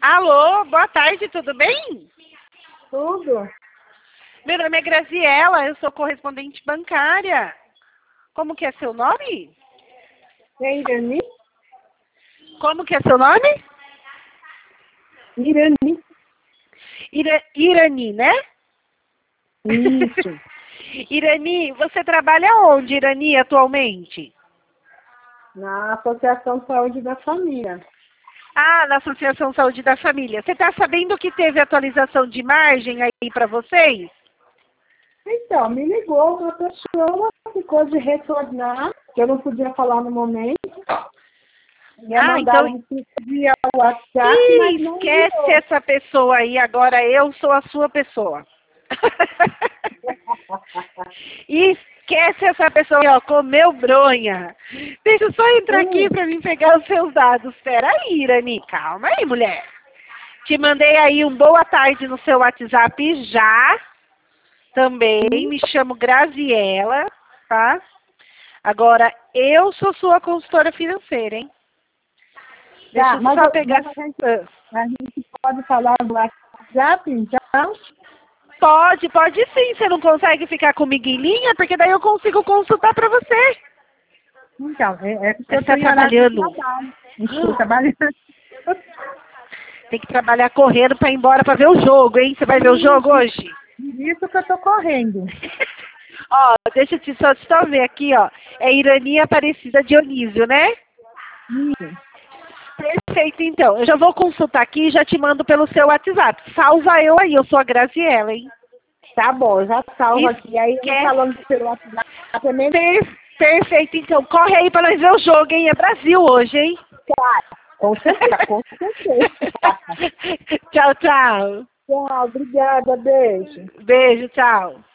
Alô, boa tarde, tudo bem? Tudo? Meu nome é Graziela, eu sou correspondente bancária. Como que é seu nome? É Irani? Como que é seu nome? Irani. Irani, né? Isso. Irani, você trabalha onde, Irani, atualmente? Na Associação Saúde da Família. Ah, na Associação Saúde da Família. Você está sabendo que teve atualização de margem aí para vocês? Então, me ligou uma pessoa, ficou de retornar, que eu não podia falar no momento. Ia mandar Então via WhatsApp, mas não esquece enviou. essa pessoa aí, agora eu sou a sua pessoa. Esquece essa pessoa aí, ó, comeu bronha. Deixa eu só entrar aqui para mim pegar os seus dados. Espera aí, Irani, calma aí, mulher. Te mandei aí um boa tarde no seu WhatsApp já. Também, me chamo Graziela, tá? Agora, eu sou sua consultora financeira, hein? Deixa eu só pegar... A gente pode falar do WhatsApp, então? Pode sim. Você não consegue ficar comigo em linha? Porque daí eu consigo consultar para você. Então, é porque eu Você estou está trabalhando. Estou trabalhando. Tem que trabalhar correndo para ir embora para ver o jogo, hein? Você vai ver o jogo hoje? Isso que eu estou correndo. Ó, deixa eu só ver aqui, ó. É Irani Aparecida Dionísio, né? Perfeito, então. Eu já vou consultar aqui e já te mando pelo seu WhatsApp. Salva eu aí, eu sou a Graziela, hein? Tá bom, já salvo aqui. Aí eu falando pelo WhatsApp também. Perfeito, então. Corre aí para nós ver o jogo, hein? É Brasil hoje, hein? Claro, com certeza, com certeza. Tchau, tchau. Tchau, obrigada, beijo. Beijo, tchau.